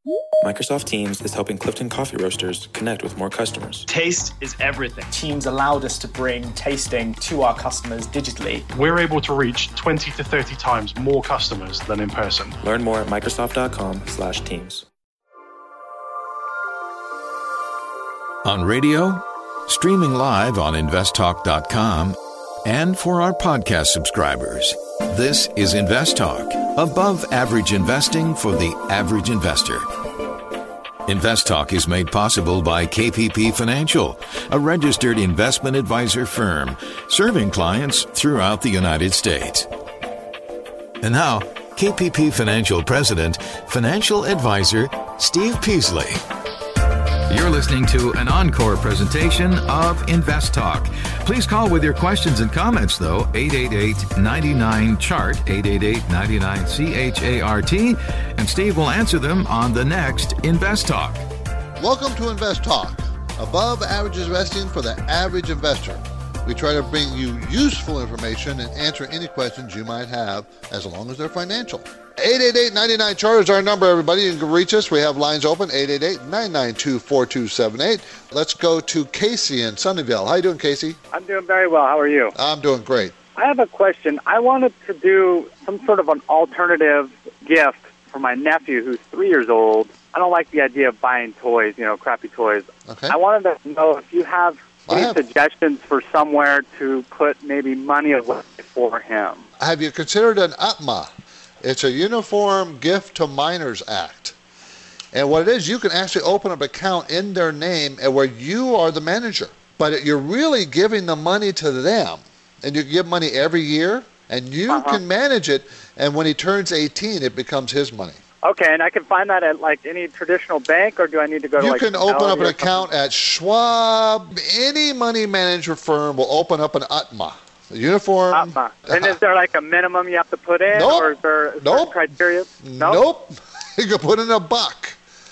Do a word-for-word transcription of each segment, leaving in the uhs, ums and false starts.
Microsoft Teams is helping Clifton Coffee Roasters connect with more customers. Taste is everything. Teams allowed us to bring tasting to our customers digitally. We're able to reach twenty to thirty times more customers than in person. Learn more at Microsoft.com slash Teams. On radio, streaming live on invest talk dot com, and for our podcast subscribers. This is Invest Talk, above average investing for the average investor. Invest Talk is made possible by K P P Financial, a registered investment advisor firm serving clients throughout the United States. And now, K P P Financial President, Financial Advisor Steve Peasley. You're listening to an encore presentation of Invest Talk. Please call with your questions and comments, though, eight eight eight, nine nine, C H A R T, eight eight eight, nine nine, C H A R T, and Steve will answer them on the next Invest Talk. Welcome to Invest Talk, above average investing for the average investor. We try to bring you useful information and answer any questions you might have, as long as they're financial. eight eight eight, nine nine, C H A R T is our number, everybody. You can reach us. We have lines open, eight eight eight, nine nine two, four two seven eight. Let's go to Casey in Sunnyvale. How you doing, Casey? I'm doing very well. How are you? I'm doing great. I have a question. I wanted to do some sort of an alternative gift for my nephew who's three years old. I don't like the idea of buying toys, you know, crappy toys. Okay. I wanted to know if you have any have. suggestions for somewhere to put maybe money away for him. Have you considered an U T M A? It's a Uniform Gift to Minors Act. And what it is, you can actually open up an account in their name and where you are the manager. But you're really giving the money to them. And you give money every year, and you uh-huh. can manage it. And when he turns eighteen, it becomes his money. Okay, and I can find that at like any traditional bank, or do I need to go to you like can open up an or account something? at Schwab. Any money manager firm will open up an U T M A. The uniform. U T M A. And is there like a minimum you have to put in, Nope. or is there a Nope. criteria? Nope. Nope. You can put in a buck.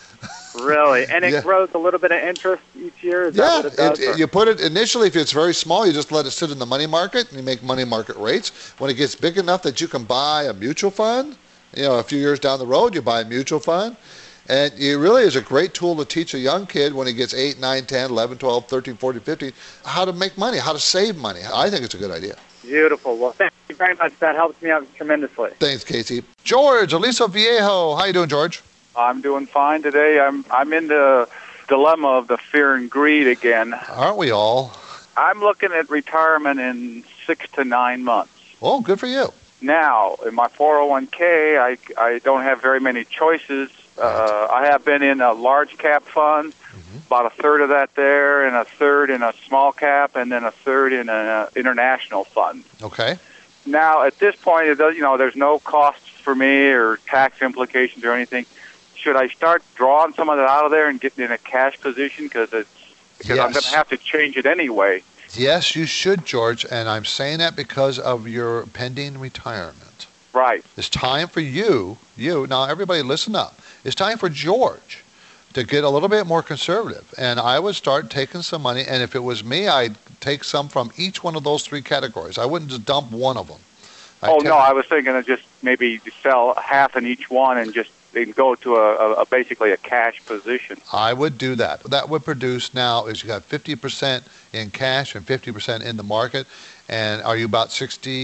Really? And it Yeah. grows a little bit of interest each year? Is Yeah, that what it does? it, or- you put it initially, if it's very small, you just let it sit in the money market, and you make money market rates. When it gets big enough that you can buy a mutual fund, you know, a few years down the road, you buy a mutual fund. And it really is a great tool to teach a young kid when he gets eight, nine, ten, eleven, twelve, thirteen, fourteen, fifteen, how to make money, how to save money. I think it's a good idea. Beautiful. Well, thank you very much. That helps me out tremendously. Thanks, Casey. George, Aliso Viejo. How you doing, George? I'm doing fine today. I'm I'm in the dilemma of the fear and greed again. Aren't we all? I'm looking at retirement in six to nine months. Oh, good for you. Now, in my four oh one k, I, I don't have very many choices. Uh, I have been in a large cap fund, mm-hmm. about a third of that there, and a third in a small cap, and then a third in an international fund. Okay. Now, at this point, it does, you know, there's no costs for me or tax implications or anything. Should I start drawing some of that out of there and getting in a cash position? Because it's because Yes. I'm going to have to change it anyway. Yes, you should, George, and I'm saying that because of your pending retirement. Right. It's time for you, you, now everybody listen up. It's time for George to get a little bit more conservative. And I would start taking some money, and if it was me, I'd take some from each one of those three categories. I wouldn't just dump one of them. I'd Oh, take- no, I was thinking of just maybe sell half in each one and just and go to a, a, a basically a cash position. I would do that. That would produce now is you got fifty percent in cash and fifty percent in the market. And are you about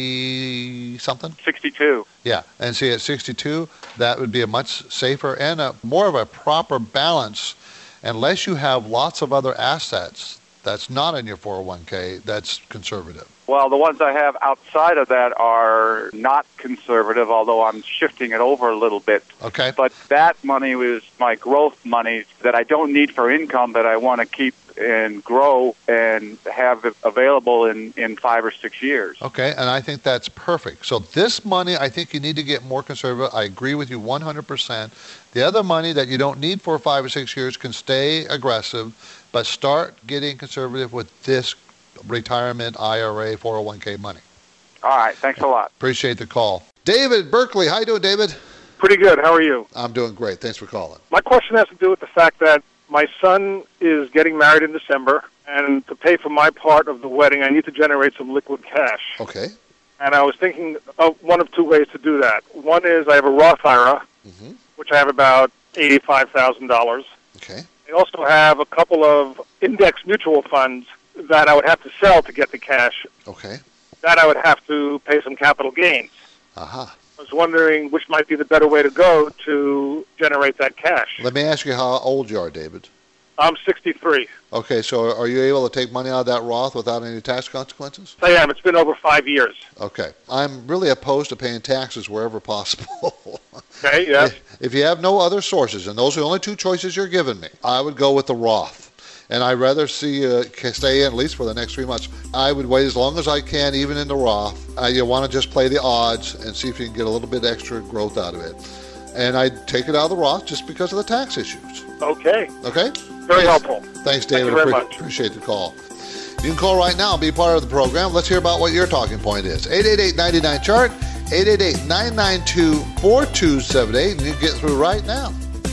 sixty something? sixty-two. Yeah. And see, at sixty-two, that would be a much safer and a more of a proper balance, unless you have lots of other assets that's not in your four oh one k that's conservative. Well, the ones I have outside of that are not conservative, although I'm shifting it over a little bit. Okay. But that money was my growth money that I don't need for income that I want to keep and grow and have it available in, in five or six years. Okay, and I think that's perfect. So this money, I think you need to get more conservative. I agree with you one hundred percent. The other money that you don't need for five or six years can stay aggressive, but start getting conservative with this retirement I R A four oh one k money. All right, thanks a lot. Appreciate the call. David Berkeley, how you doing, David? Pretty good. How are you? I'm doing great. Thanks for calling. My question has to do with the fact that my son is getting married in December, and to pay for my part of the wedding, I need to generate some liquid cash. Okay. And I was thinking of one of two ways to do that. One is I have a Roth I R A, mm-hmm. which I have about eighty-five thousand dollars. Okay. I also have a couple of index mutual funds that I would have to sell to get the cash. Okay. That I would have to pay some capital gains. Aha. Uh-huh. I was wondering which might be the better way to go to generate that cash. Let me ask you how old you are, David. I'm sixty-three. Okay, so are you able to take money out of that Roth without any tax consequences? I am. It's been over five years. Okay. I'm really opposed to paying taxes wherever possible. Okay, yeah. If you have no other sources, and those are the only two choices you're giving me, I would go with the Roth. And I'd rather see you stay in at least for the next three months. I would wait as long as I can, even in the Roth. Uh, you want to just play the odds and see if you can get a little bit extra growth out of it. And I'd take it out of the Roth just because of the tax issues. Okay. Okay? Very helpful. Thanks, David. Thank you very Appre- much. Appreciate the call. You can call right now and be part of the program. Let's hear about what your talking point is. eight eight eight, nine nine, C H A R T, eight eight eight, nine nine two, four two seven eight, and you can get through right now.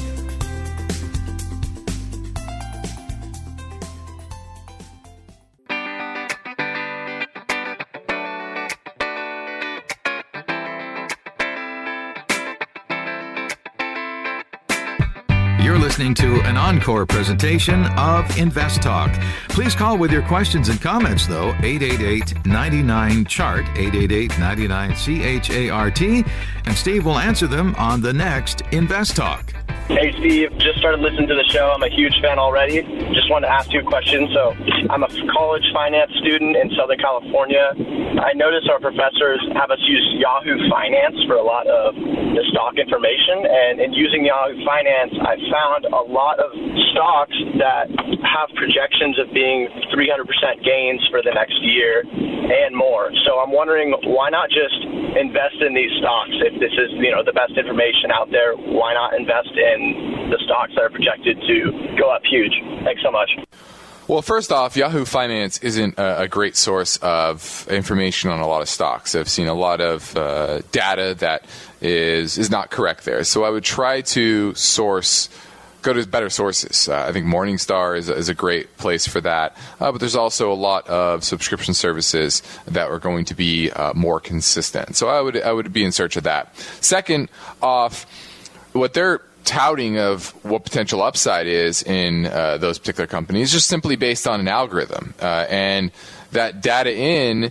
You're listening to an encore presentation of Invest Talk. Please call with your questions and comments, though, eight eight eight, nine nine, C H A R T, eight eight eight, nine nine, C H A R T, and Steve will answer them on the next Invest Talk. Hey, Steve, just started listening to the show. I'm a huge fan already. Just wanted to ask you a question. So I'm a college finance student in Southern California. I notice our professors have us use Yahoo Finance for a lot of the stock information. And in using Yahoo Finance, I found a lot of stocks that have projections of being three hundred percent gains for the next year and more. So I'm wondering, why not just invest in these stocks? If this is, you know, the best information out there, why not invest in the stocks that are projected to go up huge? Thanks so much. Well, first off, Yahoo Finance isn't a, a great source of information on a lot of stocks. I've seen a lot of uh, data that is is not correct there. So I would try to source, go to better sources. Uh, I think Morningstar is, is a great place for that. Uh, but there's also a lot of subscription services that are going to be uh, more consistent. So I would I would be in search of that. Second off, what they're touting of what potential upside is in uh, those particular companies just simply based on an algorithm, uh, and that data in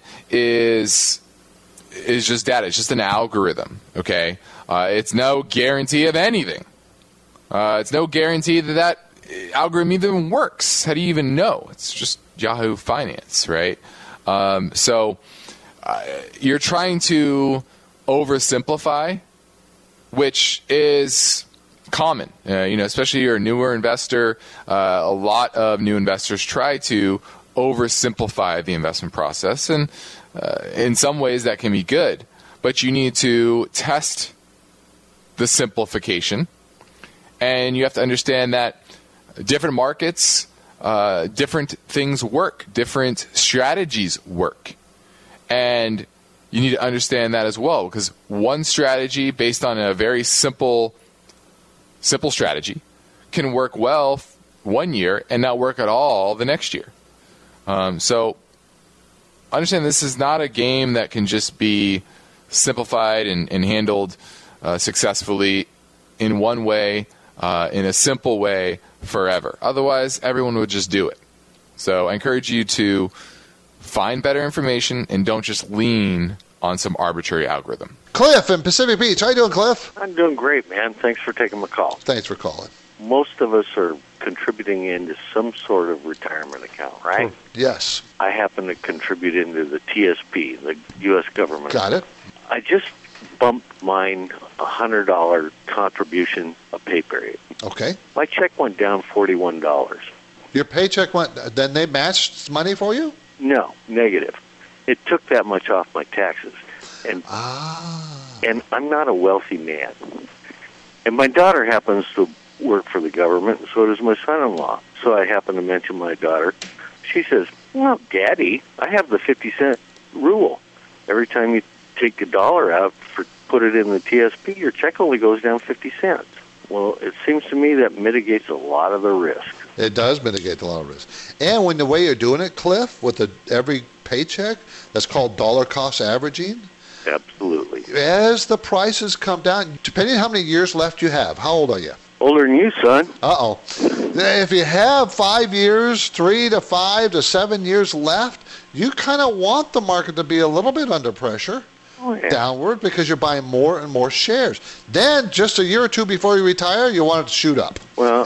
is is just data. It's just an algorithm. Okay, uh, it's no guarantee of anything. Uh, it's no guarantee that that algorithm even works. How do you even know? It's just Yahoo Finance, right? Um, so uh, you're trying to oversimplify, which is common, uh, you know, especially if you're a newer investor. Uh, a lot of new investors try to oversimplify the investment process, and uh, in some ways that can be good, but you need to test the simplification, and you have to understand that different markets, uh, different things work, different strategies work, and you need to understand that as well, because one strategy based on a very simple Simple strategy can work well one year and not work at all the next year. Um, so understand this is not a game that can just be simplified and, and handled uh, successfully in one way, uh, in a simple way forever. Otherwise, everyone would just do it. So I encourage you to find better information and don't just lean on some arbitrary algorithm. Cliff in Pacific Beach. How you doing, Cliff? I'm doing great, man. Thanks for taking my call. Thanks for calling. Most of us are contributing into some sort of retirement account, right? Hmm. Yes. I happen to contribute into the T S P, the U S government. Got it. I just bumped mine a one hundred dollars contribution a pay period. Okay. My check went down forty-one dollars. Your paycheck went, then they matched money for you? No, negative. It took that much off my taxes. And ah. and I'm not a wealthy man. And my daughter happens to work for the government, and so does my son-in-law. So I happen to mention my daughter. She says, well, Daddy, I have the fifty cent rule. Every time you take a dollar out, for put it in the T S P, your check only goes down fifty cents. Well, it seems to me that mitigates a lot of the risk. It does mitigate a lot of risk. And when the way you're doing it, Cliff, with the every paycheck, that's called dollar cost averaging. Absolutely. As the prices come down, depending on how many years left you have, how old are you? Older than you, son. Uh-oh. If you have five years, three to five to seven years left, you kind of want the market to be a little bit under pressure. Oh, yeah. Downward, because you're buying more and more shares. Then, just a year or two before you retire, you want it to shoot up. Well,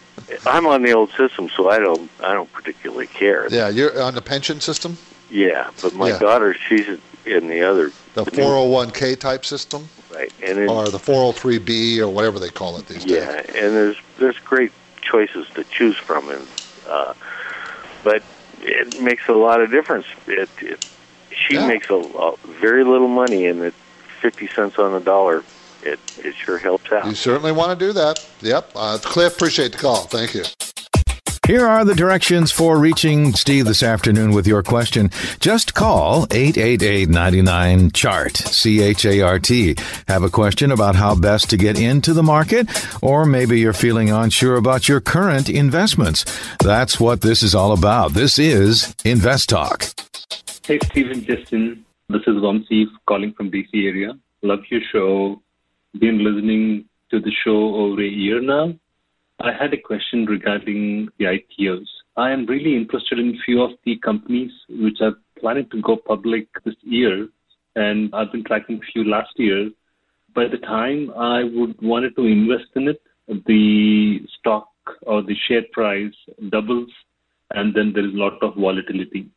I'm on the old system, so I don't I don't particularly care. Yeah, you're on the pension system? Yeah, but my Yeah. daughter, she's in the other. The four oh one k type system? Right. And it, or the four oh three b, or whatever they call it these days. Yeah, and there's there's great choices to choose from, and uh, but it makes a lot of difference. It, it she Yeah. makes a, a very little money, and at fifty cents on the dollar, it it sure helps out. You certainly want to do that. Yep. Uh, Cliff, appreciate the call. Thank you. Here are the directions for reaching Steve this afternoon with your question. Just call eight eight eight, nine nine, C H A R T, C H A R T. Have a question about how best to get into the market, or maybe you're feeling unsure about your current investments. That's what this is all about. This is Invest Talk. Hey, Stephen, Justin. This is Vamsi calling from D C area. Love your show. Been listening to the show over a year now. I had a question regarding the I P Os. I am really interested in a few of the companies which are planning to go public this year, and I've been tracking a few last year. By the time I would wanted to invest in it, the stock or the share price doubles, and then there is a lot of volatility.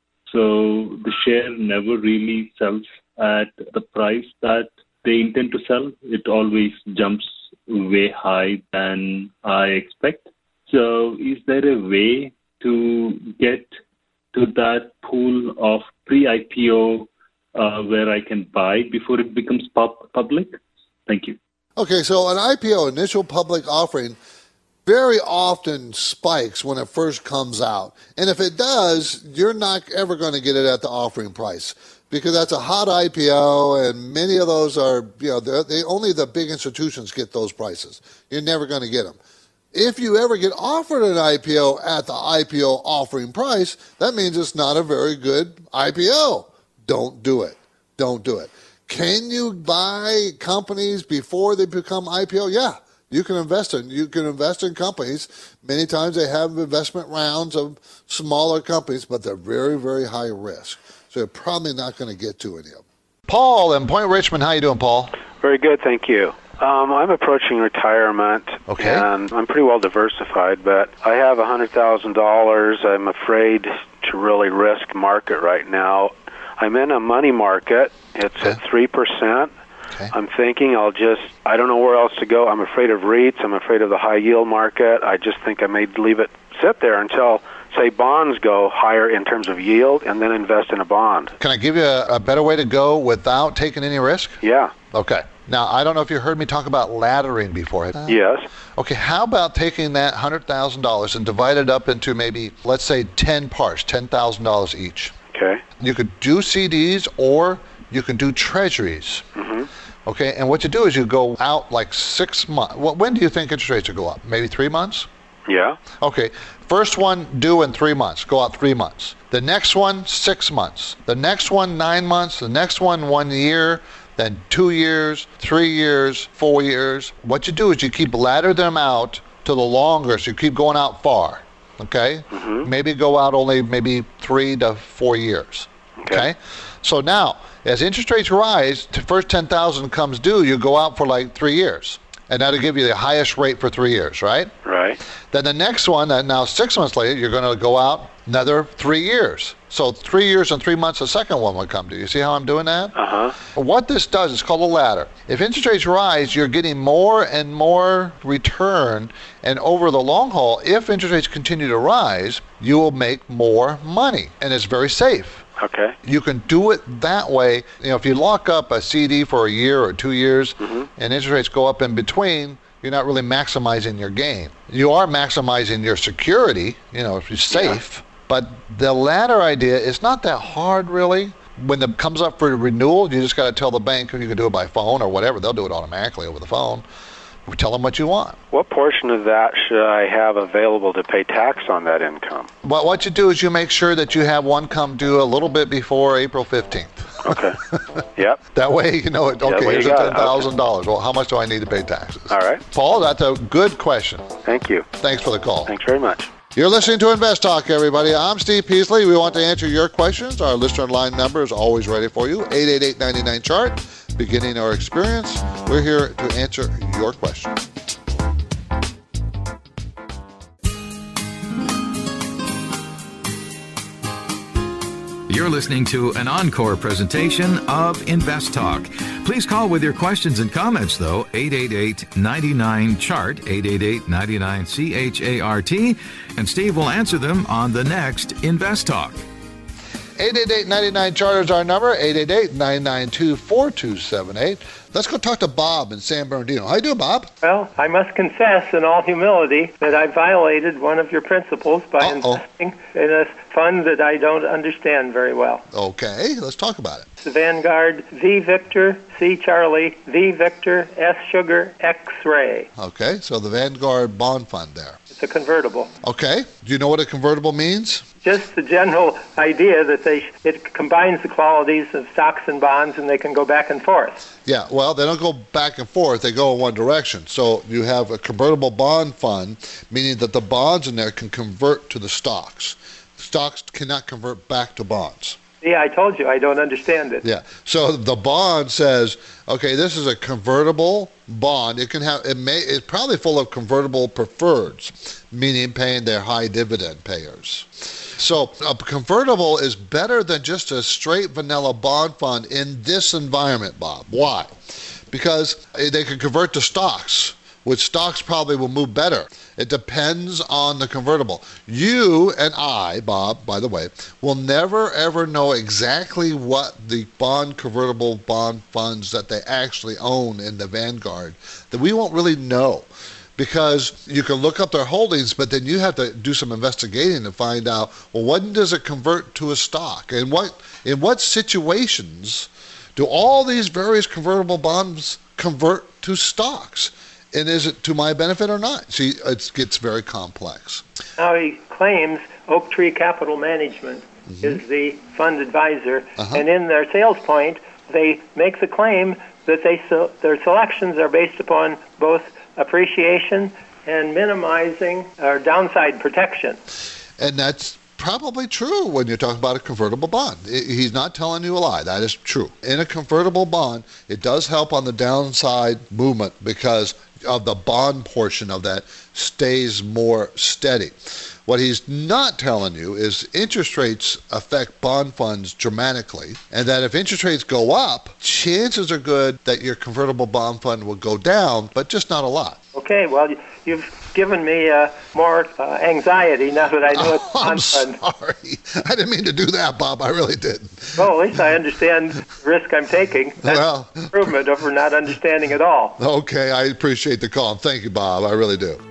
So the share never really sells at the price that they intend to sell. It always jumps way high than I expect. So is there a way to get to that pool of pre-I P O uh, where I can buy before it becomes pub- public? Thank you. Okay, so an I P O, initial public offering, very often spikes when it first comes out. And if it does, you're not ever going to get it at the offering price, because that's a hot I P O, and many of those are, you know, they only the big institutions get those prices. You're never going to get them. If you ever get offered an I P O at the I P O offering price, that means it's not a very good I P O. Don't do it. Don't do it. Can you buy companies before they become I P O? Yeah. You can invest in you can invest in companies. Many times they have investment rounds of smaller companies, but they're very, very high risk. So you're probably not going to get to any of them. Paul in Point Richmond, how you doing, Paul? Very good, thank you. Um, I'm approaching retirement, okay. and I'm pretty well diversified, but I have one hundred thousand dollars. I'm afraid to really risk market right now. I'm in a money market. It's okay. at three percent. Okay. I'm thinking I'll just, I don't know where else to go. I'm afraid of REITs. I'm afraid of the high yield market. I just think I may leave it sit there until, say, bonds go higher in terms of yield, and then invest in a bond. Can I give you a, a better way to go without taking any risk? Yeah. Okay. Now, I don't know if you heard me talk about laddering before. Yes. Okay, how about taking that one hundred thousand dollars and divide it up into maybe, let's say, ten parts, ten thousand dollars each. Okay. You could do C Ds or you can do treasuries. Mm-hmm. Okay, and what you do is you go out like six months. Well, when do you think interest rates will go up? Maybe three months? Yeah. Okay, first one due in three months. Go out three months. The next one, six months. The next one, nine months. The next one, one year. Then two years, three years, four years. What you do is you keep ladder them out to the longer, so you keep going out far. Okay? Mm-hmm. Maybe go out only maybe three to four years. Okay. Okay? So now, as interest rates rise, the first ten thousand comes due, you go out for like three years. And that'll give you the highest rate for three years, right? Right. Then the next one, that now six months later, you're going to go out another three years. So three years and three months, the second one would come due. You see how I'm doing that? Uh-huh. What this does is called a ladder. If interest rates rise, you're getting more and more return. And over the long haul, if interest rates continue to rise, you will make more money. And it's very safe. Okay. You can do it that way. You know, if you lock up a C D for a year or two years, mm-hmm. and interest rates go up in between, you're not really maximizing your gain. You are maximizing your security, you know, if you're safe. Yeah. But the ladder idea is not that hard, really. When it comes up for renewal, you just got to tell the bank, you can do it by phone or whatever. They'll do it automatically over the phone. Tell them what you want. What portion of that should I have available to pay tax on that income? Well, what you do is you make sure that you have one come due a little bit before April fifteenth. Okay. Yep. That way you know it. Okay, yeah, here's a ten thousand dollars. Okay. Well, how much do I need to pay taxes? All right. Paul, that's a good question. Thank you. Thanks for the call. Thanks very much. You're listening to Invest Talk, everybody. I'm Steve Peasley. We want to answer your questions. Our listener line number is always ready for you, eight eight eight, nine nine, C H A R T. Beginning our experience, we're here to answer your questions. You're listening to an encore presentation of Invest Talk. Please call with your questions and comments, though, eight eight eight, nine nine, C H A R T, eight eight eight, nine nine, C H A R T, and Steve will answer them on the next Invest Talk. eight eight eight, nine nine, C H A R T is our number, eight eight eight, nine nine two, four two seven eight. Let's go talk to Bob in San Bernardino. How you doing, Bob? Well, I must confess in all humility that I violated one of your principles by Uh-oh. investing in a fund that I don't understand very well. Okay, let's talk about it. It's the Vanguard V Victor, C Charlie, V Victor, S Sugar, X-Ray. Okay, so the Vanguard bond fund there. It's a convertible. Okay, do you know what a convertible means? Just the general idea that they it combines the qualities of stocks and bonds and they can go back and forth. Yeah, well, they don't go back and forth. They go in one direction. So you have a convertible bond fund, meaning that the bonds in there can convert to the stocks. Stocks cannot convert back to bonds. Yeah, I told you I don't understand it. Yeah. So the bond says, okay, this is a convertible bond. It can have it may it's probably full of convertible preferreds, meaning paying their high dividend payers. So a convertible is better than just a straight vanilla bond fund in this environment, Bob. Why? Because they can convert to stocks, which stocks probably will move better. It depends on the convertible. You and I, Bob, by the way, will never ever know exactly what the bond convertible bond funds that they actually own in the Vanguard, that we won't really know. Because you can look up their holdings, but then you have to do some investigating to find out, well, when does it convert to a stock? And what in what situations do all these various convertible bonds convert to stocks? And is it to my benefit or not? See, it gets very complex. Now he claims Oak Tree Capital Management mm-hmm. is the fund advisor, uh-huh. and in their sales point, they make the claim that they so, their selections are based upon both appreciation and minimizing or downside protection. And that's probably true when you're talking about a convertible bond. He's not telling you a lie. That is true. In a convertible bond, it does help on the downside movement because of the bond portion of that stays more steady. What he's not telling you is interest rates affect bond funds dramatically, and that if interest rates go up, chances are good that your convertible bond fund will go down, but just not a lot. Okay, well, you've given me uh, more uh, anxiety now that I know it's oh, I'm bond fund. sorry. I didn't mean to do that, Bob. I really didn't. Well, at least I understand the risk I'm taking. That's well, an improvement over not understanding at all. Okay, I appreciate the call. Thank you, Bob. I really do.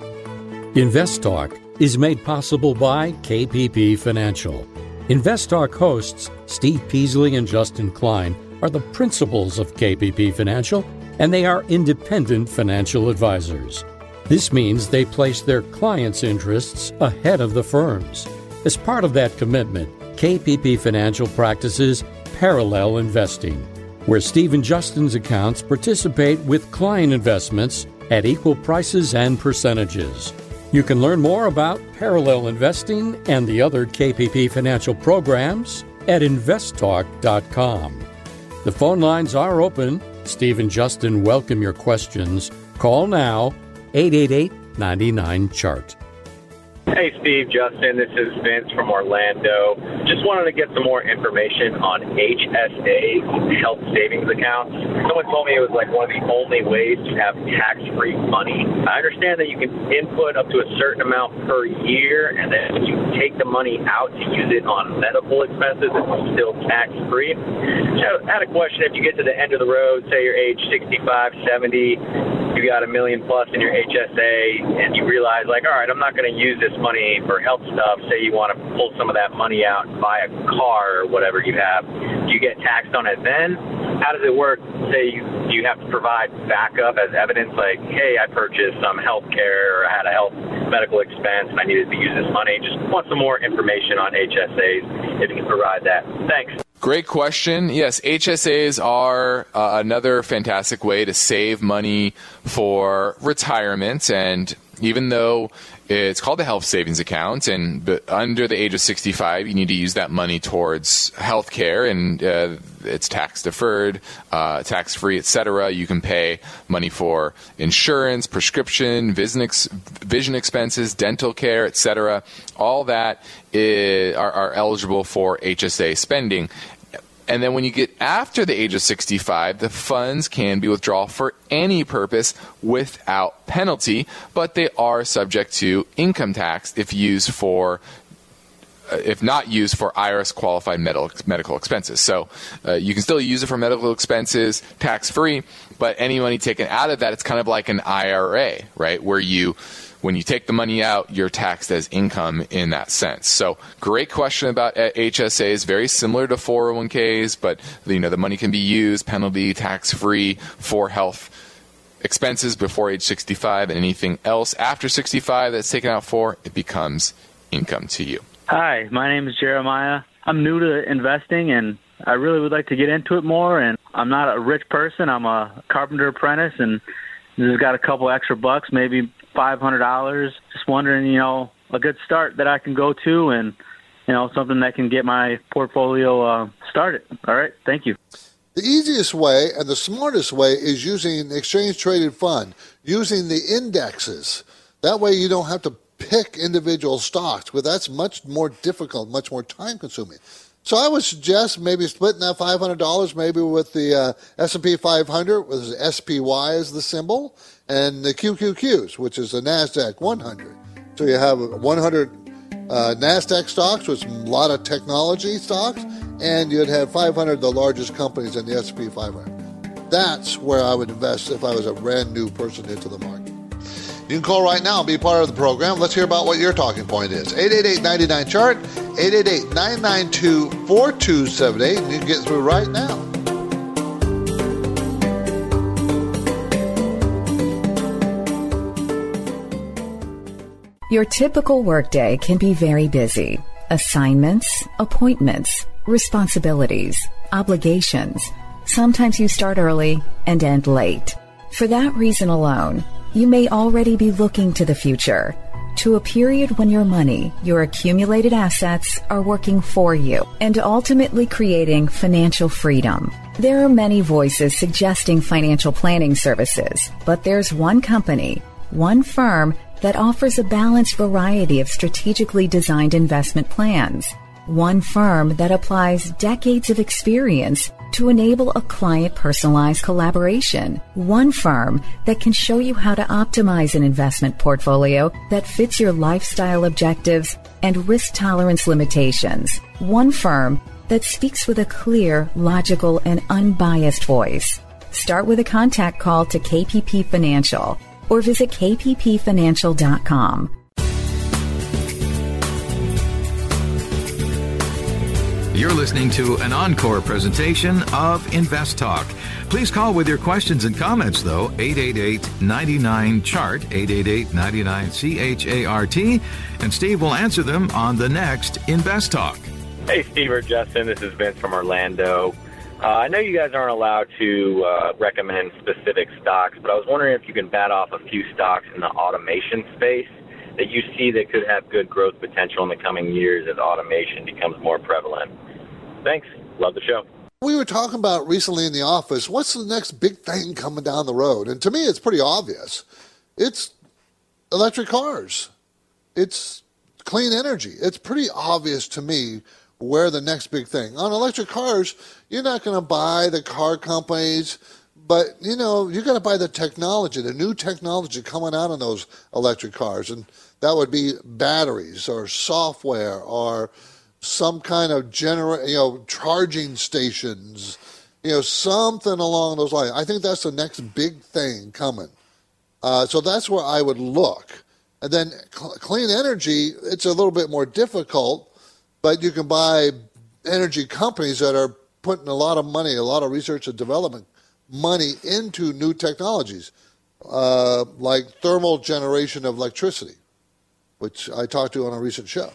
Invest Talk is made possible by K P P Financial. Invest Talk hosts Steve Peasley and Justin Klein are the principals of K P P Financial, and they are independent financial advisors. This means they place their clients' interests ahead of the firm's. As part of that commitment, K P P Financial practices parallel investing, where Steve and Justin's accounts participate with client investments at equal prices and percentages. You can learn more about parallel investing and the other K P P financial programs at invest talk dot com. The phone lines are open. Steve and Justin welcome your questions. Call now, eight eight eight, nine nine, C H A R T. Hey, Steve, Justin, this is Vince from Orlando. Just wanted to get some more information on H S A's, health savings accounts. Someone told me it was like one of the only ways to have tax-free money. I understand that you can input up to a certain amount per year, and then when you take the money out to use it on medical expenses, it's still tax-free. So I had a question. If you get to the end of the road, say you're age sixty-five, seventy, you got a million plus in your H S A, and you realize, like, all right, I'm not going to use this money for health stuff. Say you want to pull some of that money out and buy a car or whatever you have. Do you get taxed on it then? how does it work? Say you, you have to provide backup as evidence, like, hey, I purchased some health care or I had a health medical expense and I needed to use this money. Just want some more information on H S As if you can provide that. Thanks. Great question. Yes, H S As are uh, another fantastic way to save money for retirement. And even though it's called a health savings account, and but under the age of sixty-five, you need to use that money towards health care, and uh, it's tax deferred, uh, tax free, et cetera. You can pay money for insurance, prescription, vision, ex- vision expenses, dental care, et cetera. All that is, are, are eligible for H S A spending. And then when you get after the age of sixty-five, the funds can be withdrawn for any purpose without penalty, but they are subject to income tax if used for, uh, if not used for I R S qualified medical medical expenses. So uh, you can still use it for medical expenses tax-free, but any money taken out of that, it's kind of like an I R A, right, where you when you take the money out, you're taxed as income in that sense. So great question about H S As, very similar to four oh one k's, but you know the money can be used penalty tax-free for health expenses before age sixty-five, and anything else after sixty-five that's taken out for, it becomes income to you. Hi, my name is Jeremiah. I'm new to investing, and I really would like to get into it more, and I'm not a rich person. I'm a carpenter apprentice, and just got a couple extra bucks, maybe five hundred dollars. Just wondering, you know, a good start that I can go to and, you know, something that can get my portfolio uh, started. All right. Thank you. The easiest way and the smartest way is using an exchange-traded fund, using the indexes. That way you don't have to pick individual stocks, but that's much more difficult, much more time-consuming. So I would suggest maybe splitting that five hundred dollars maybe with the uh, S and P five hundred, with S P Y as the symbol, and the Q Q Qs, which is the NASDAQ one hundred. So you have one hundred uh, NASDAQ stocks, with a lot of technology stocks, and you'd have five hundred of the largest companies in the S and P five hundred. That's where I would invest if I was a brand new person into the market. You can call right now and be part of the program. Let's hear about what your talking point is. eight eight eight, nine nine, C H A R T, eight eight eight, nine nine two, four two seven eight, and you can get through right now. Your typical workday can be very busy. Assignments, appointments, responsibilities, obligations. Sometimes you start early and end late. For that reason alone, you may already be looking to the future, to a period when your money, your accumulated assets, are working for you and ultimately creating financial freedom. There are many voices suggesting financial planning services, but there's one company, one firm that offers a balanced variety of strategically designed investment plans. One firm that applies decades of experience to enable a client-personalized collaboration. One firm that can show you how to optimize an investment portfolio that fits your lifestyle objectives and risk tolerance limitations. One firm that speaks with a clear, logical, and unbiased voice. Start with a contact call to K P P Financial or visit k p p financial dot com. You're listening to an encore presentation of Invest Talk. Please call with your questions and comments, though, eight eight eight, nine nine, C H A R T, eight eight eight, nine nine, C H A R T, and Steve will answer them on the next Invest Talk. Hey, Steve or Justin, this is Vince from Orlando. Uh, I know you guys aren't allowed to uh, recommend specific stocks, but I was wondering if you can bat off a few stocks in the automation space that you see that could have good growth potential in the coming years as automation becomes more prevalent. Thanks. Love the show. We were talking about recently in the office, what's the next big thing coming down the road? And to me, it's pretty obvious. It's electric cars. It's clean energy. It's pretty obvious to me where the next big thing. On electric cars, you're not going to buy the car companies, but, you know, you got to buy the technology, the new technology coming out on those electric cars. And that would be batteries or software or some kind of genera- you know, charging stations, you know, something along those lines. I think that's the next big thing coming. Uh, so that's where I would look. And then cl- clean energy, it's a little bit more difficult, but you can buy energy companies that are putting a lot of money, a lot of research and development money into new technologies, uh, like thermal generation of electricity, which I talked to on a recent show.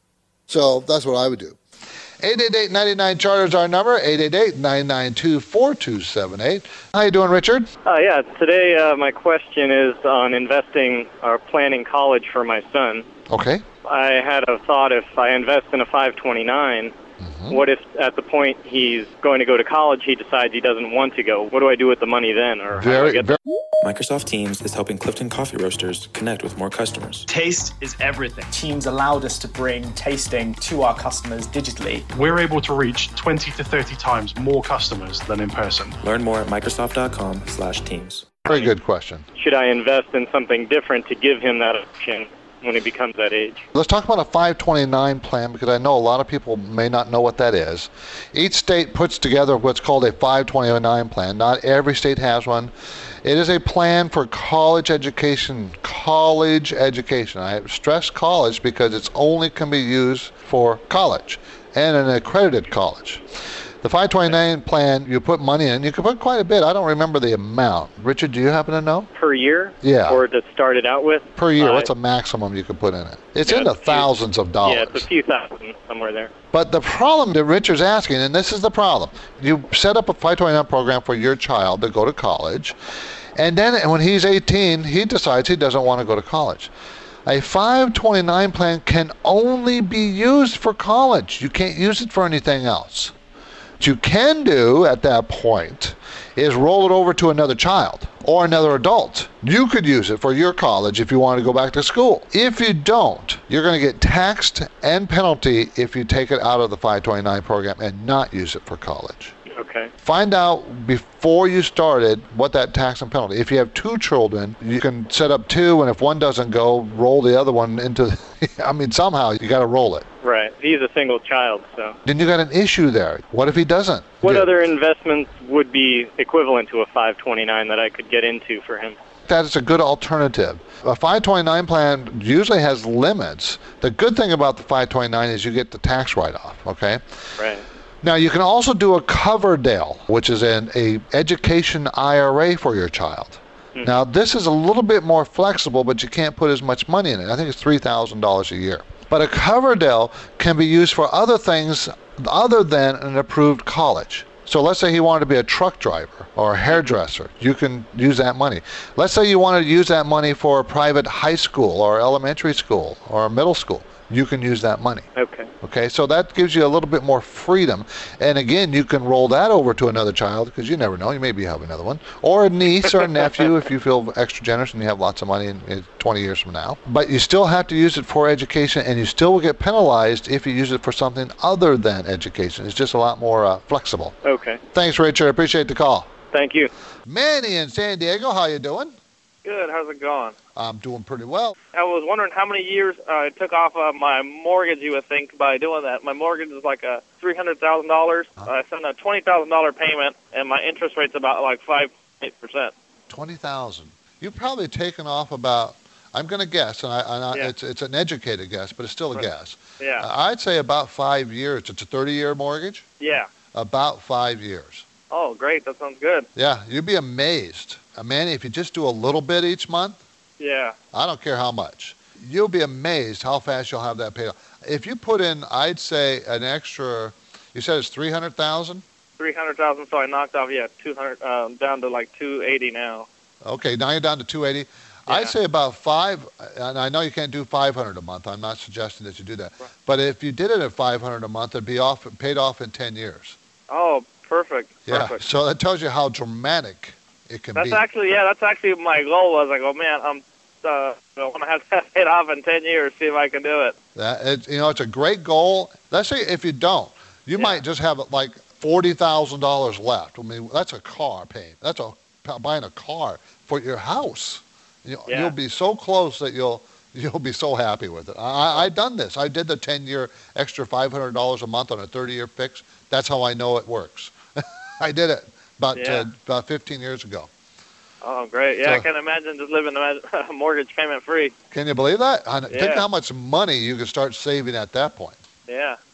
So that's what I would do. eight eight eight, nine nine, charter is our number, eight eight eight, nine nine two, four two seven eight. How you doing, Richard? Uh, yeah, today uh, my question is on investing or planning college for my son. Okay. I had a thought, if I invest in a five twenty-nine, mm-hmm. what if at the point he's going to go to college, he decides he doesn't want to go? What do I do with the money then? Or how do I get very Microsoft Teams is helping Clifton Coffee Roasters connect with more customers. Taste is everything. Teams allowed us to bring tasting to our customers digitally. We're able to reach twenty to thirty times more customers than in person. Learn more at Microsoft.com slash Teams. Very good question. Should I invest in something different to give him that option when he becomes that age? Let's talk about a five twenty-nine plan, because I know a lot of people may not know what that is. Each state puts together what's called a five twenty-nine plan. Not every state has one. It is a plan for college education. College education. I stress college because it's only can be used for college and an accredited college. The five twenty-nine plan, you put money in. You can put quite a bit. I don't remember the amount. Richard, do you happen to know? Per year? Yeah. Or to start it out with? Per year. Uh, What's a maximum you can put in it? It's yeah, in the it's thousands of dollars. Yeah, it's a few thousand, somewhere there. But the problem that Richard's asking, and this is the problem, you set up a five twenty-nine program for your child to go to college, and then when he's eighteen, he decides he doesn't want to go to college. A five twenty-nine plan can only be used for college. You can't use it for anything else. What you can do at that point is roll it over to another child or another adult. You could use it for your college if you want to go back to school. If you don't, you're going to get taxed and penalty if you take it out of the five twenty-nine program and not use it for college. Okay. Find out before you started what that tax and penalty. If you have two children, you can set up two, and if one doesn't go, roll the other one into, I mean, somehow you got to roll it. Right. He's a single child, so. Then you got an issue there. What if he doesn't? What Yeah. other investments would be equivalent to a five twenty-nine that I could get into for him? That is a good alternative. A five twenty-nine plan usually has limits. The good thing about the five twenty-nine is you get the tax write-off, okay? Right. Now, you can also do a Coverdale, which is an a education I R A for your child. Hmm. Now, this is a little bit more flexible, but you can't put as much money in it. I think it's three thousand dollars a year. But a Coverdale can be used for other things other than an approved college. So let's say he wanted to be a truck driver or a hairdresser. You can use that money. Let's say you wanted to use that money for a private high school or elementary school or middle school. You can use that money. Okay. Okay, so that gives you a little bit more freedom. And again, you can roll that over to another child, because you never know, you maybe have another one. Or a niece or a nephew if you feel extra generous and you have lots of money in, in twenty years from now. But you still have to use it for education, and you still will get penalized if you use it for something other than education. It's just a lot more uh, flexible. Okay. Thanks, Richard. I appreciate the call. Thank you. Manny in San Diego, how you doing? Good. How's it going? I'm doing pretty well. I was wondering how many years uh, I took off of my mortgage, you would think, by doing that. My mortgage is like a three hundred thousand dollars. Uh-huh. I send a twenty thousand dollars payment, and my interest rate's about like five point eight percent. twenty thousand dollars. You've probably taken off about, I'm going to guess, and, I, and I, Yeah. it's, it's an educated guess, but it's still a Right. guess. Yeah. Uh, I'd say about five years. It's a thirty-year mortgage? Yeah. About five years. Oh, great. That sounds good. Yeah, you'd be amazed. Uh, Manny, if you just do a little bit each month, Yeah. I don't care how much, you'll be amazed how fast you'll have that paid off. If you put in, I'd say, an extra, you said it's three hundred thousand dollars? three hundred thousand dollars, so I knocked off, yeah, two hundred, um, down to like two eighty now. Okay, now you're down to two hundred eighty. I'd say about five, and I know you can't do five hundred a month. I'm not suggesting that you do that. But if you did it at five hundred a month, it'd be off, paid off in ten years. Oh, perfect. Yeah, Perfect. so that tells you how dramatic it can That's be. actually, yeah, that's actually my goal was like, oh, man, I'm, uh, I want to have that paid off in ten years, see if I can do it. That it, you know, it's a great goal. Let's say if you don't, you might just have like forty thousand dollars left. I mean, that's a car payment. That's a buying a car for your house. You, Yeah. You'll be so close that you'll you'll be so happy with it. I I done this. I did the ten-year extra five hundred dollars a month on a thirty-year fix. That's how I know it works. I did it about Yeah. uh, about fifteen years ago. Oh, great. Yeah, I So- can imagine just living a mortgage payment free. Can you believe that? I- Think Yeah. how much money you can start saving at that point. Yeah.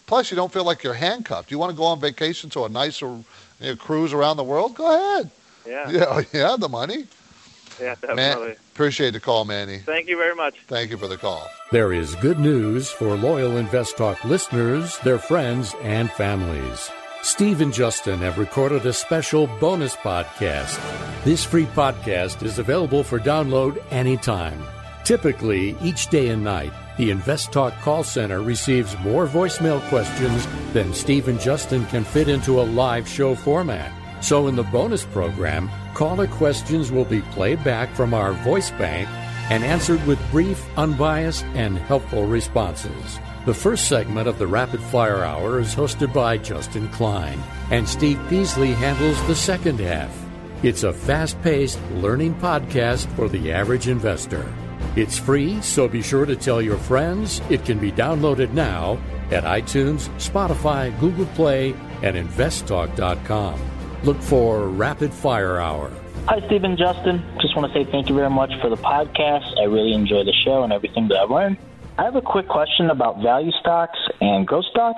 Plus, you don't feel like you're handcuffed. You want to go on vacation to a nicer you know, cruise around the world? Go ahead. Yeah. Yeah, you have the money. Yeah, definitely. Man, appreciate the call, Manny. Thank you very much. Thank you for the call. There is good news for loyal Invest Talk listeners, their friends, and families. Steve and Justin have recorded a special bonus podcast. This free podcast is available for download anytime. Typically, each day and night, the Invest Talk call center receives more voicemail questions than Steve and Justin can fit into a live show format. So in the bonus program, caller questions will be played back from our voice bank and answered with brief, unbiased, and helpful responses. The first segment of the Rapid Fire Hour is hosted by Justin Klein, and Steve Peasley handles the second half. It's a fast-paced learning podcast for the average investor. It's free, so be sure to tell your friends. It can be downloaded now at iTunes, Spotify, Google Play, and invest talk dot com. Look for Rapid Fire Hour. Hi, Steve and Justin. Just want to say thank you very much for the podcast. I really enjoy the show and everything that I've learned. I have a quick question about value stocks and growth stocks.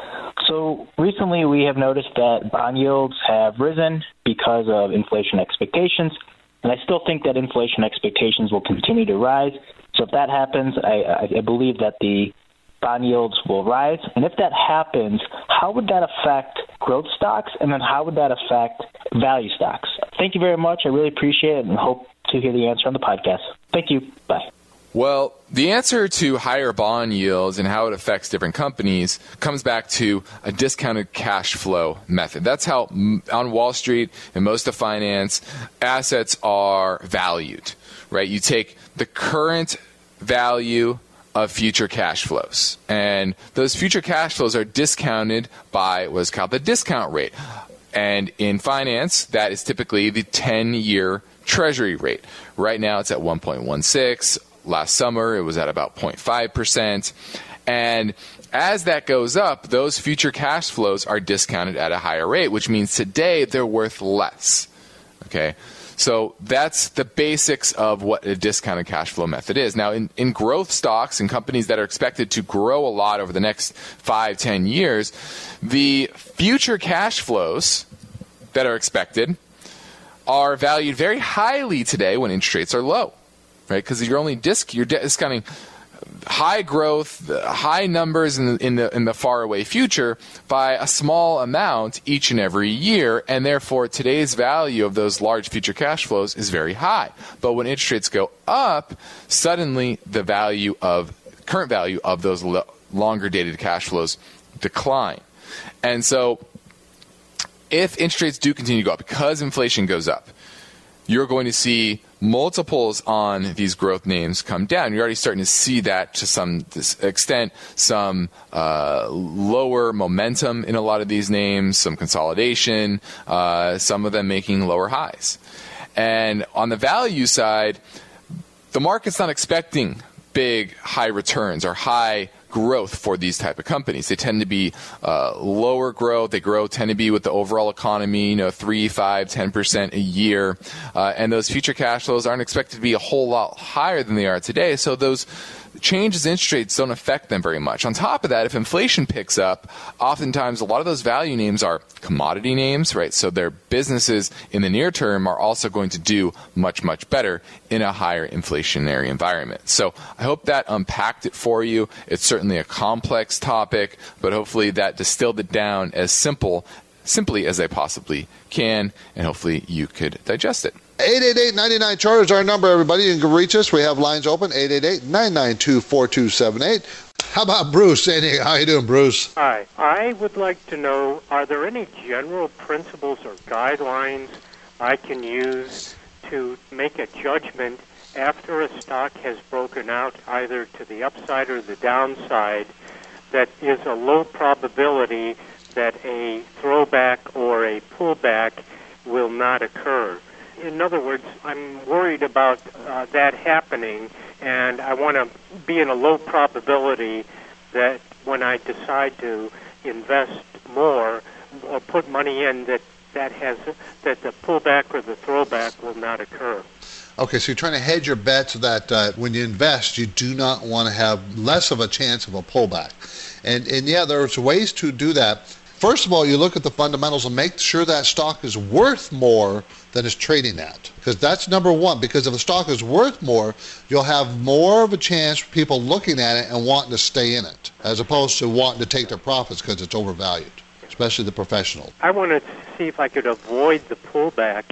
So recently we have noticed that bond yields have risen because of inflation expectations, and I still think that inflation expectations will continue to rise. So if that happens, I, I believe that the bond yields will rise. And if that happens, how would that affect growth stocks, and then how would that affect value stocks? Thank you very much. I really appreciate it and hope to hear the answer on the podcast. Thank you. Bye. Well, the answer to higher bond yields and how it affects different companies comes back to a discounted cash flow method. That's how on Wall Street and most of finance, assets are valued, right? You take the current value of future cash flows, and those future cash flows are discounted by what's called the discount rate. And in finance, that is typically the ten-year Treasury rate. Right now, it's at one point one six. Last summer, it was at about zero point five percent. And as that goes up, those future cash flows are discounted at a higher rate, which means today they're worth less. Okay? So that's the basics of what a discounted cash flow method is. Now, in, in growth stocks and companies that are expected to grow a lot over the next five, ten years, the future cash flows that are expected are valued very highly today when interest rates are low. Right, because you're only disc, you're discounting high growth, high numbers in the, in the in the far away future by a small amount each and every year, and therefore today's value of those large future cash flows is very high. But when interest rates go up, suddenly the value of current value of those lo- longer dated cash flows decline, and so if interest rates do continue to go up because inflation goes up, you're going to see multiples on these growth names come down. You're already starting to see that to some extent, some uh, lower momentum in a lot of these names, some consolidation, uh, some of them making lower highs. And on the value side, the market's not expecting big high returns or high growth for these type of companies. They tend to be uh, lower growth. They grow tend to be with the overall economy, you know, three, five, ten percent a year, uh, and those future cash flows aren't expected to be a whole lot higher than they are today. So those changes in interest rates don't affect them very much. On top of that, if inflation picks up, oftentimes a lot of those value names are commodity names, right? So their businesses in the near term are also going to do much, much better in a higher inflationary environment. So I hope that unpacked it for you. It's certainly a complex topic, but hopefully that distilled it down as simple, simply as I possibly can, and hopefully you could digest it. eight eight eight, nine nine, C H A R T is our number, everybody. You can reach us. We have lines open, eight eight eight, nine nine two, four two seven eight. How about Bruce? How you doing, Bruce? Hi. I would like to know, are there any general principles or guidelines I can use to make a judgment after a stock has broken out either to the upside or the downside that is a low probability that a throwback or a pullback will not occur? In other words, I'm worried about uh, that happening, and I want to be in a low probability that when I decide to invest more or put money in, that that has that the pullback or the throwback will not occur. Okay, so you're trying to hedge your bets so that uh, when you invest, you do not want to have less of a chance of a pullback. And, and yeah, there's ways to do that. First of all, you look at the fundamentals and make sure that stock is worth more than it's trading at. Because that's number one. Because if a stock is worth more, you'll have more of a chance for people looking at it and wanting to stay in it, as opposed to wanting to take their profits because it's overvalued, especially the professional. I want to see if I could avoid the pullback.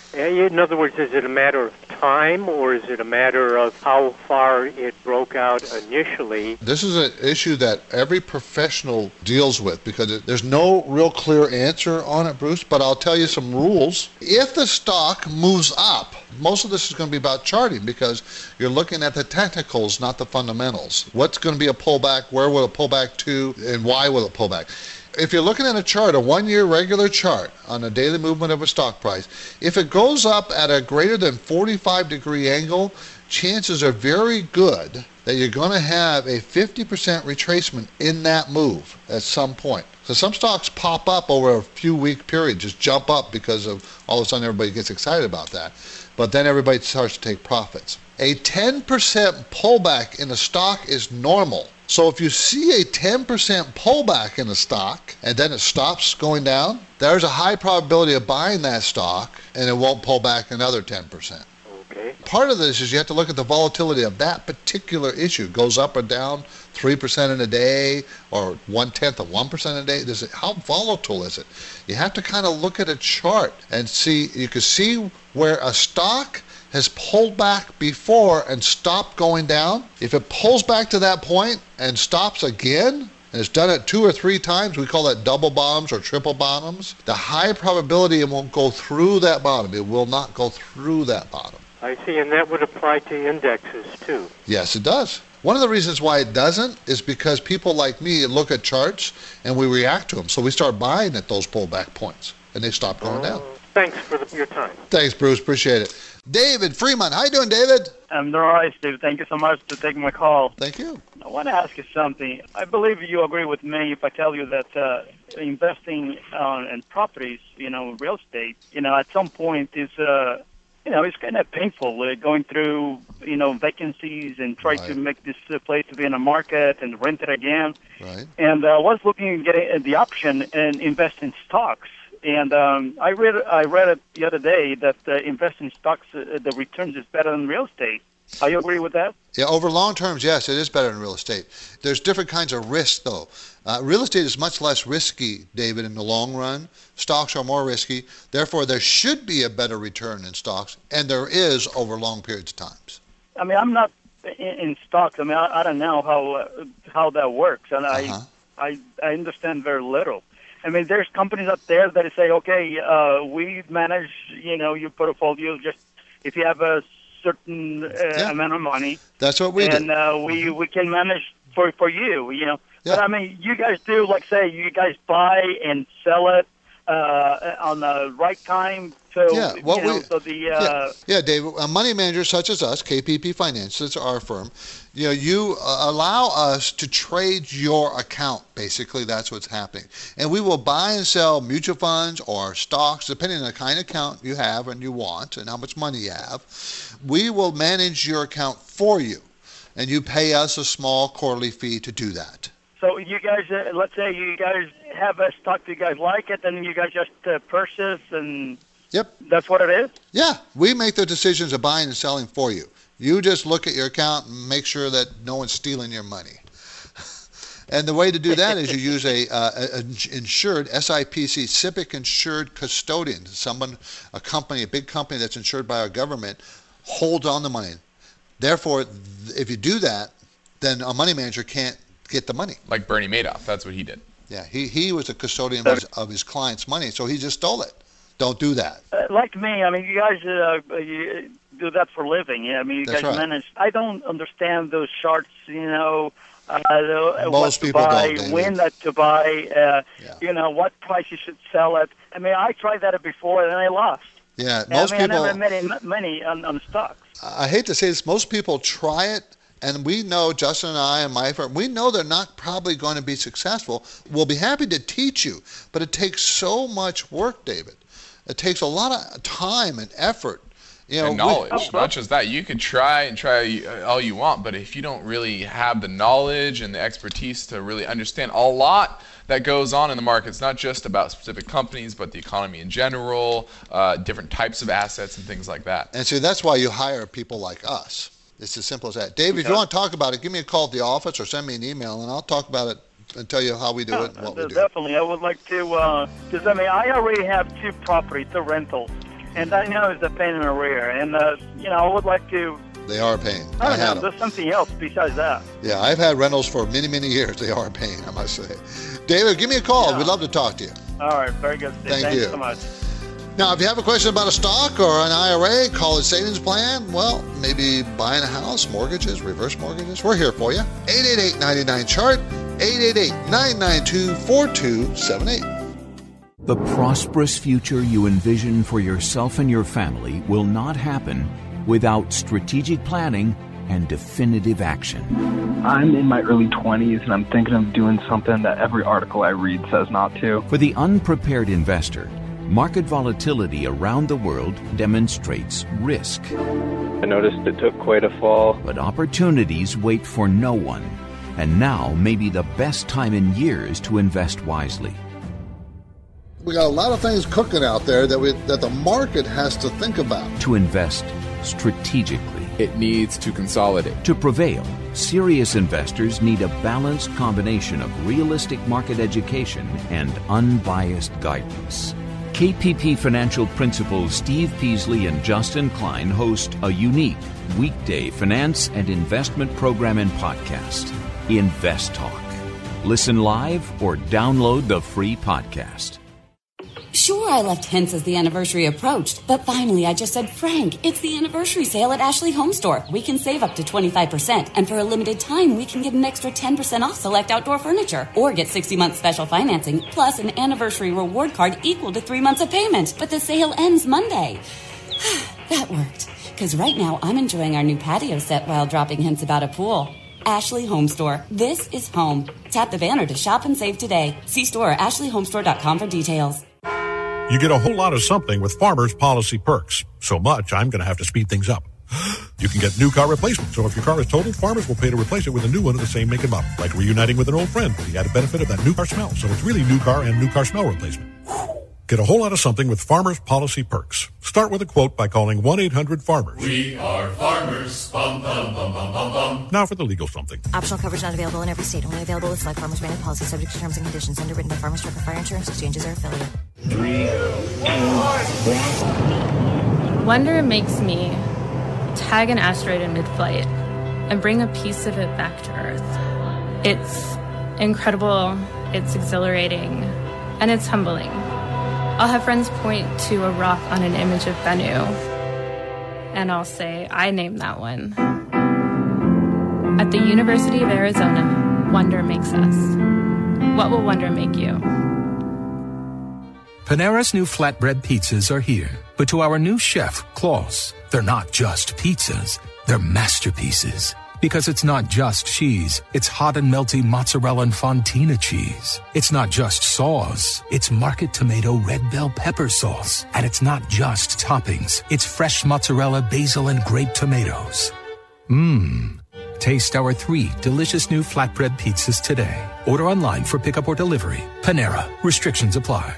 In other words, is it a matter of time, or is it a matter of how far it broke out initially? This is an issue that every professional deals with because it, there's no real clear answer on it, Bruce, but I'll tell you some rules. If the stock moves up, most of this is going to be about charting because you're looking at the technicals, not the fundamentals. What's going to be a pullback? Where will it pull back to? And why will it pull back? If you're looking at a chart, a one-year regular chart on a daily movement of a stock price, if it goes up at a greater than forty-five degree angle, chances are very good that you're going to have a fifty percent retracement in that move at some point. So some stocks pop up over a few week period, just jump up because of all of a sudden everybody gets excited about that. But then everybody starts to take profits. A ten percent pullback in a stock is normal. So if you see a ten percent pullback in a stock and then it stops going down, there's a high probability of buying that stock and it won't pull back another ten percent. Okay. Part of this is you have to look at the volatility of that particular issue. It goes up or down three percent in a day or one-tenth of one percent a day. Does it, how volatile is it? You have to kind of look at a chart and see. You can see where a stock has pulled back before and stopped going down. If it pulls back to that point and stops again, and it's done it two or three times, we call that double bottoms or triple bottoms, the high probability it won't go through that bottom. It will not go through that bottom. I see, and that would apply to indexes too. Yes, it does. One of the reasons why it doesn't is because people like me look at charts and we react to them. So we start buying at those pullback points and they stop going Oh, down. Thanks for the, your time. Thanks, Bruce. Appreciate it. David Freeman. How you doing, David? I'm doing all right, Steve. Thank you so much for taking my call. Thank you. I want to ask you something. I believe you agree with me if I tell you that uh, investing uh, in properties, you know, real estate, you know, at some point is, uh, you know, it's kind of painful uh, going through, you know, vacancies and try Right. to make this uh, place to be in a market and rent it again. Right. And I was looking at getting the option and invest in stocks. And um, I read I read it the other day that uh, invest in stocks, uh, the returns is better than real estate. Are you agree with that? Yeah, over long terms, yes, it is better than real estate. There's different kinds of risks, though. Uh, real estate is much less risky, David, in the long run. Stocks are more risky. Therefore, there should be a better return in stocks, and there is over long periods of times. I mean, I'm not in, in stocks. I mean, I, I don't know how uh, how that works, and Uh-huh. I, I I understand very little. I mean, there's companies out there that say, okay, uh, we manage, you know, your portfolio just if you have a certain uh, Yeah. amount of money. That's what we and do. uh, we we can manage for for you, you know. Yeah. But I mean, you guys do, like, say, you guys buy and sell it uh, on the right time. So, Yeah, what you know, we- so the uh, Yeah, Dave, a money manager such as us, K P P Finance, that's our firm, you know, you uh, allow us to trade your account. Basically, that's what's happening. And we will buy and sell mutual funds or stocks, depending on the kind of account you have and you want and how much money you have. We will manage your account for you, and you pay us a small quarterly fee to do that. So you guys, uh, let's say you guys have a stock you guys like it, and you guys just uh, purchase, and Yep. that's what it is? Yeah, we make the decisions of buying and selling for you. You just look at your account and make sure that no one's stealing your money. And the way to do that is you use a, uh, a, a insured S I P C, SIPC insured custodian, someone, a company, a big company that's insured by our government, holds on the money. Therefore, th- if you do that, then a money manager can't get the money. Like Bernie Madoff, that's what he did. Yeah, he, he was a custodian of his, of his client's money, so he just stole it. Don't do that. Uh, like me, I mean, you guys uh, you do that for a living. Yeah, I mean, you That's guys right. manage. I don't understand those charts, you know, uh, the, what Most to people buy, don't, David. when that to buy, uh, you know, what price you should sell it. I mean, I tried that before and I lost. Yeah, And most I mean, people. I never made any money on, on stocks. I hate to say this, most people try it, and we know, Justin and I and my firm, we know they're not probably going to be successful. We'll be happy to teach you, but it takes so much work, David. It takes a lot of time and effort You know, and knowledge, we, not just that. You could try and try all you want, but if you don't really have the knowledge and the expertise to really understand a lot that goes on in the market, it's not just about specific companies, but the economy in general, uh, different types of assets and things like that. And so that's why you hire people like us. It's as simple as that. Dave, if you want to talk about it, give me a call at the office or send me an email, and I'll talk about it and tell you how we do Yeah, it and what we do. Definitely. I would like to, because, I mean, I already have two properties, the rentals, and I know it's a pain in the rear. And, uh, you know, I would like to, They are a pain. I I don't had know, them. there's something else besides that. Yeah, I've had rentals for many, many years. They are a pain, I must say. David, give me a call. Yeah. We'd love to talk to you. All right, very good. Steve. Thank Thanks you. so much. Now, if you have a question about a stock or an I R A, college savings plan, well, maybe buying a house, mortgages, reverse mortgages, we're here for you. eight eight eight, nine nine, C H A R T, eight eight eight, nine nine two, four two seven eight. The prosperous future you envision for yourself and your family will not happen without strategic planning and definitive action. I'm in my early twenties and I'm thinking of doing something that every article I read says not to. For the unprepared investor, market volatility around the world demonstrates risk. I noticed it took quite a fall. But opportunities wait for no one. And now may be the best time in years to invest wisely. We got a lot of things cooking out there that we that the market has to think about. To invest strategically. It needs to consolidate. To prevail, serious investors need a balanced combination of realistic market education and unbiased guidance. K P P Financial Principals Steve Peasley and Justin Klein host a unique weekday finance and investment program and podcast, Invest Talk. Listen live or download the free podcast. Sure, I left hints as the anniversary approached, but finally I just said, Frank, it's the anniversary sale at Ashley Home Store. We can save up to twenty-five percent, and for a limited time, we can get an extra ten percent off select outdoor furniture, or get sixty months special financing, plus an anniversary reward card equal to three months of payment. But the sale ends Monday. That worked, because right now I'm enjoying our new patio set while dropping hints about a pool. Ashley Home Store. This is home. Tap the banner to shop and save today. See store or ashley home store dot com for details. You get a whole lot of something with Farmers Policy Perks. So much, I'm going to have to speed things up. You can get new car replacement. So if your car is totaled, Farmers will pay to replace it with a new one of the same make and model. Like reuniting with an old friend with the added benefit of that new car smell. So it's really new car and new car smell replacement. Get a whole lot of something with Farmers Policy Perks. Start with a quote by calling one eight hundred farmers. We are farmers. Bum, bum, bum, bum, bum, bum. Now for the legal something. Optional coverage not available in every state. Only available with select Farmers branded policy subject to terms and conditions. Underwritten by Farmers Truck or Fire Insurance Exchanges or affiliate. Three, two, one. Wonder makes me tag an asteroid in mid-flight and bring a piece of it back to Earth. It's incredible, it's exhilarating, and it's humbling. I'll have friends point to a rock on an image of Bennu, and I'll say, I named that one. At the University of Arizona, wonder makes us. What will wonder make you? Panera's new flatbread pizzas are here. But to our new chef, Klaus, they're not just pizzas, they're masterpieces. Because it's not just cheese, it's hot and melty mozzarella and fontina cheese. It's not just sauce, it's market tomato red bell pepper sauce. And it's not just toppings, it's fresh mozzarella, basil, and grape tomatoes. Mmm. Taste our three delicious new flatbread pizzas today. Order online for pickup or delivery. Panera. Restrictions apply.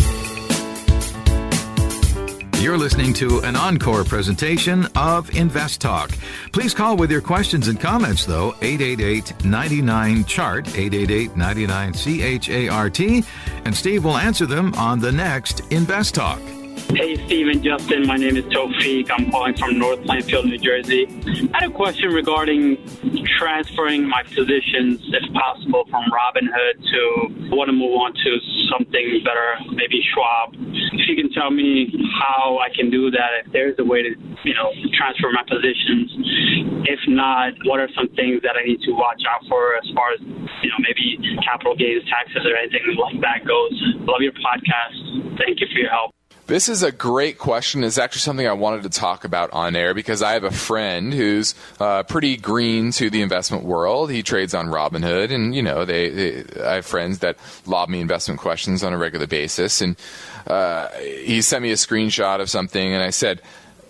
You're listening to an encore presentation of Invest Talk. Please call with your questions and comments, though, eight eight eight, nine nine, C H A R T, eight eight eight, nine nine, C H A R T, and Steve will answer them on the next Invest Talk. Hey, Steve and Justin. My name is Tofik. I'm calling from North Plainfield, New Jersey. I had a question regarding transferring my positions, if possible, from Robinhood to I want to move on to something better, maybe Schwab. If you can tell me how I can do that, if there's a way to, you know, transfer my positions. If not, what are some things that I need to watch out for as far as, you know, maybe capital gains taxes or anything like that goes? Love your podcast. Thank you for your help. This is a great question. It's actually something I wanted to talk about on air because I have a friend who's uh, pretty green to the investment world. He trades on Robinhood, and you know, they, they I have friends that lob me investment questions on a regular basis. And uh, he sent me a screenshot of something, and I said,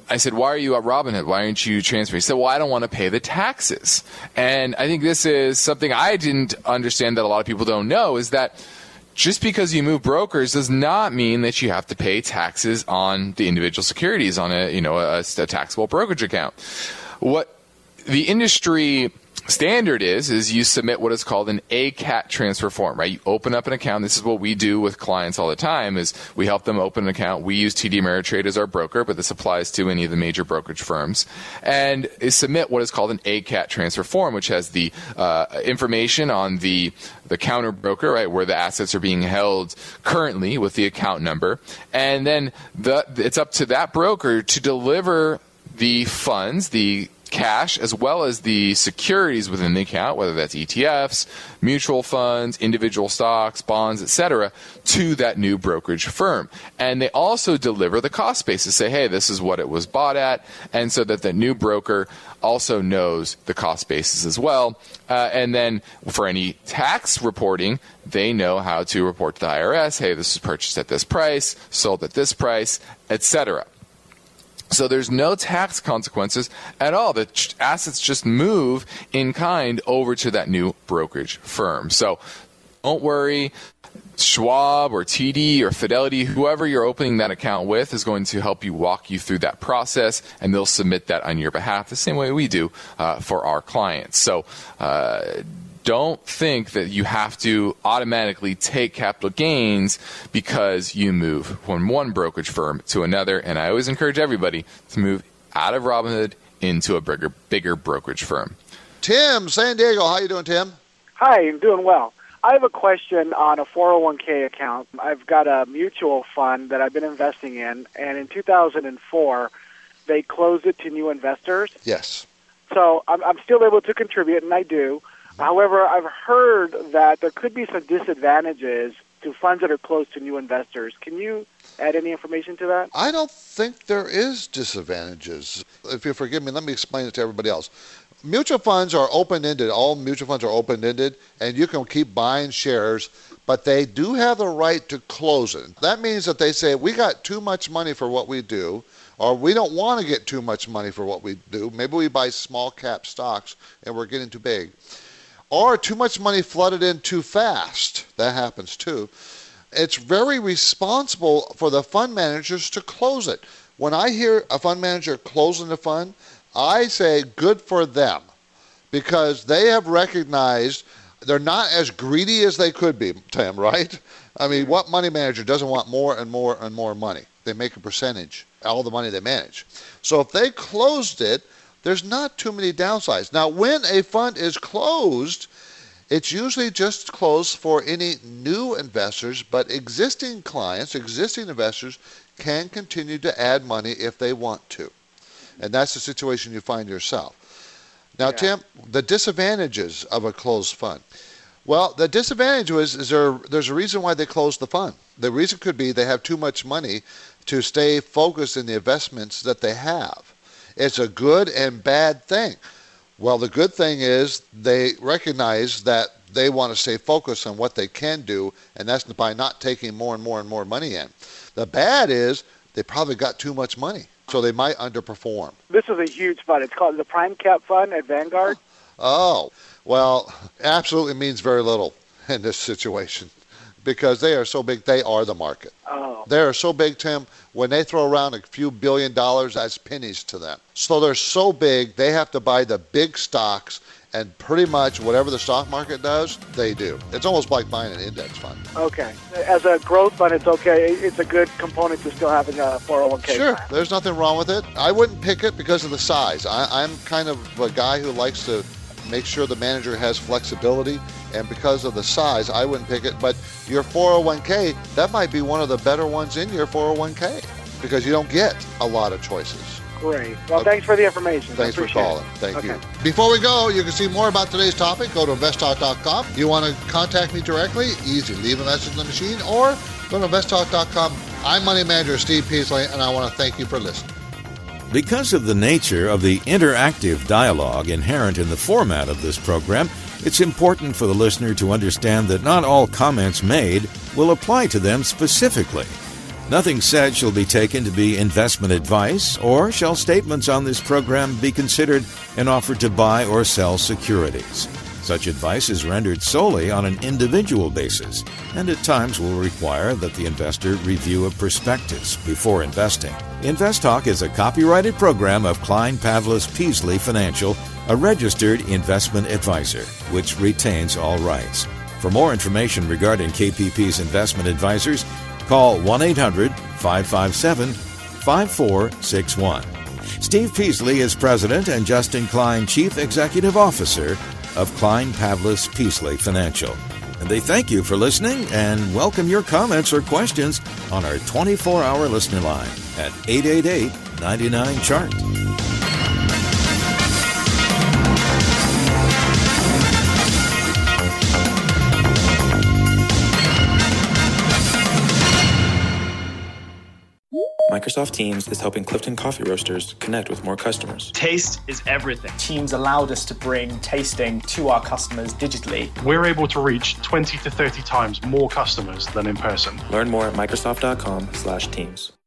I said, why are you at Robinhood? Why aren't you transferring? He said, well, I don't want to pay the taxes. And I think this is something I didn't understand that a lot of people don't know, is that just because you move brokers does not mean that you have to pay taxes on the individual securities on a, you know, a, a taxable brokerage account. What the industry standard is, is you submit what is called an A C A T transfer form, right? You open up an account. This is what we do with clients all the time, is we help them open an account. We use T D Ameritrade as our broker, but this applies to any of the major brokerage firms. And is submit what is called an A C A T transfer form, which has the uh, information on the the counter broker, right, where the assets are being held currently with the account number. And then the it's up to that broker to deliver the funds, the cash, as well as the securities within the account, whether that's E T Fs, mutual funds, individual stocks, bonds, et cetera, to that new brokerage firm. And they also deliver the cost basis, say, hey, this is what it was bought at, and so that the new broker also knows the cost basis as well. Uh, and then for any tax reporting, they know how to report to the I R S, hey, this was purchased at this price, sold at this price, et cetera. So there's no tax consequences at all. The ch- assets just move in kind over to that new brokerage firm. So don't worry. Schwab or T D or Fidelity, whoever you're opening that account with, is going to help you walk you through that process, and they'll submit that on your behalf the same way we do uh, for our clients. So uh don't think that you have to automatically take capital gains because you move from one brokerage firm to another. And I always encourage everybody to move out of Robinhood into a bigger, bigger brokerage firm. Tim, San Diego, how you doing, Tim? Hi, I'm doing well. I have a question on a four oh one k account. I've got a mutual fund that I've been investing in, and in two thousand four, they closed it to new investors. Yes. So I'm, I'm still able to contribute, and I do. However, I've heard that there could be some disadvantages to funds that are closed to new investors. Can you add any information to that? I don't think there is disadvantages. If you forgive me, let me explain it to everybody else. Mutual funds are open-ended. All mutual funds are open-ended, and you can keep buying shares, but they do have the right to close it. That means that they say, we got too much money for what we do, or we don't want to get too much money for what we do. Maybe we buy small-cap stocks, and we're getting too big. Or too much money flooded in too fast. That happens too. It's very responsible for the fund managers to close it. When I hear a fund manager closing the fund, I say good for them, because they have recognized they're not as greedy as they could be, Tim, right? I mean, what money manager doesn't want more and more and more money? They make a percentage, all the money they manage. So if they closed it, there's not too many downsides. Now, when a fund is closed, it's usually just closed for any new investors, but existing clients, existing investors, can continue to add money if they want to. And that's the situation you find yourself. Now, yeah. Tim, the disadvantages of a closed fund. Well, the disadvantage is, is there, there's a reason why they closed the fund. The reason could be they have too much money to stay focused in the investments that they have. It's a good and bad thing. Well, the good thing is they recognize that they want to stay focused on what they can do, and that's by not taking more and more and more money in. The bad is they probably got too much money, so they might underperform. This is a huge fund. It's called the Prime Cap Fund at Vanguard. Oh, well, absolutely means very little in this situation, because they are so big, they are the market. Oh. They are so big, Tim, when they throw around a few billion dollars, that's pennies to them. So they're so big, they have to buy the big stocks, and pretty much whatever the stock market does, they do. It's almost like buying an index fund. Okay. As a growth fund, it's okay. It's a good component to still having a four oh one k Sure. plan. There's nothing wrong with it. I wouldn't pick it because of the size. I, I'm kind of a guy who likes to make sure the manager has flexibility, and because of the size, I wouldn't pick it. But your four oh one k, that might be one of the better ones in your four oh one k, because you don't get a lot of choices. Great. Well, okay. Thanks for the information. Thanks for calling. It. Thank okay. you. Before we go, you can see more about today's topic. Go to invest talk dot com. You want to contact me directly? Easy. Leave a message in the machine or go to invest talk dot com. I'm Money Manager Steve Peasley, and I want to thank you for listening. Because of the nature of the interactive dialogue inherent in the format of this program, it's important for the listener to understand that not all comments made will apply to them specifically. Nothing said shall be taken to be investment advice, or shall statements on this program be considered an offer to buy or sell securities. Such advice is rendered solely on an individual basis, and at times will require that the investor review a prospectus before investing. InvestTalk is a copyrighted program of Klein Pavlis Peasley Financial, a registered investment advisor, which retains all rights. For more information regarding K P P's investment advisors, call one eight hundred, five five seven, five four six one. Steve Peasley is President and Justin Klein Chief Executive Officer of Klein Pavlis Peasley Financial. And they thank you for listening and welcome your comments or questions on our twenty-four hour listener line at eight eight eight, nine nine, C H A R T. Microsoft Teams is helping Clifton Coffee Roasters connect with more customers. Taste is everything. Teams allowed us to bring tasting to our customers digitally. We're able to reach twenty to thirty times more customers than in person. Learn more at Microsoft dot com slash Teams.